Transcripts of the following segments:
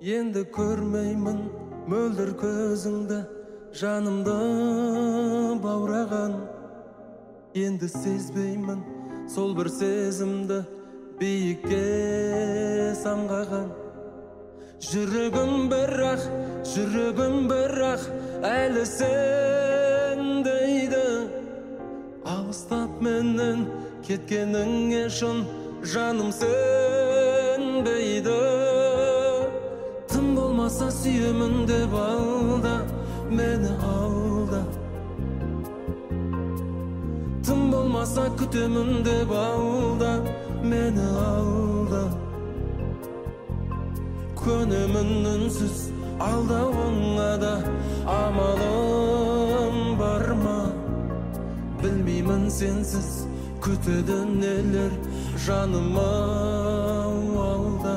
Енді көрмеймін мөлдір көзіңді, жанымды баураған. Енді сезбеймін сол бір сезімді, биікке самғаған. Жүрегім бірақ, әлі сен дейді. Алыстап менен кеткеніңе шын жаным сенбейді. Тым болмаса сүйемін деп алда, мені алда. Тым болмаса күтемін деп алда, мені алда. Көнемін үнсіз алдауыңа да, амалым бар ма? Білмеймін сенсіз күтеді нелер жаным алда.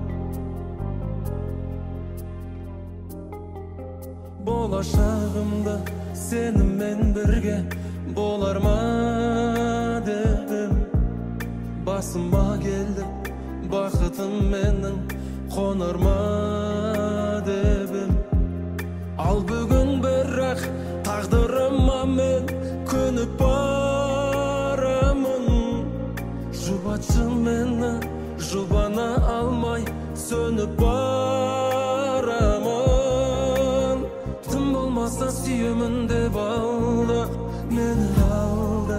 Болашағымда сенімен бірге болар ма дедім. Басыма келді бақытым менің, қонар ма дедім. Ал бүгін бірақ тағдырыма мен көніп барамын. Жұбатшы мені, жұбана алмай сөніп барамын. Тым болмаса сүйемін деп алда, мені алда.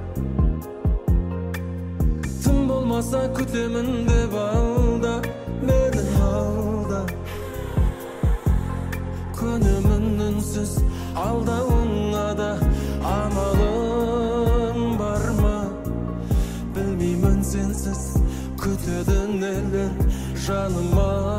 Тым болмаса күтемін деп алда, мені алда. Көнемін үнсіз алдауыңа да, амалым бар ма? Білмеймін сенсіз күтеді нелер жаным